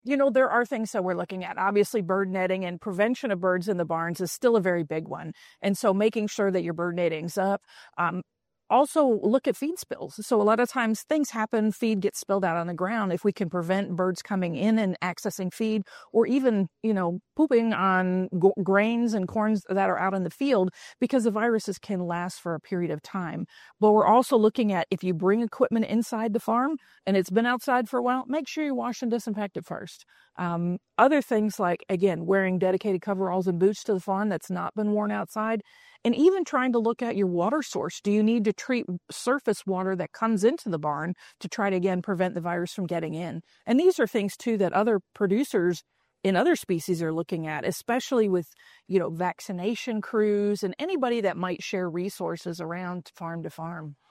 There are things that we're looking at. Obviously, bird netting and prevention of birds in the barns is still a very big one. And so making sure that your bird netting's up. Also look at feed spills. So a lot of times things happen, feed gets spilled out on the ground. If we can prevent birds coming in and accessing feed, or even, pooping on grains and corns that are out in the field, because the viruses can last for a period of time. But we're also looking at, if you bring equipment inside the farm and it's been outside for a while, make sure you wash and disinfect it first. Other things like, again, wearing dedicated coveralls and boots to the farm that's not been worn outside. And even trying to look at your water source. Do you need to treat surface water that comes into the barn to try to, again, prevent the virus from getting in? And these are things, too, that other producers in other species are looking at, especially with, vaccination crews and anybody that might share resources around farm to farm.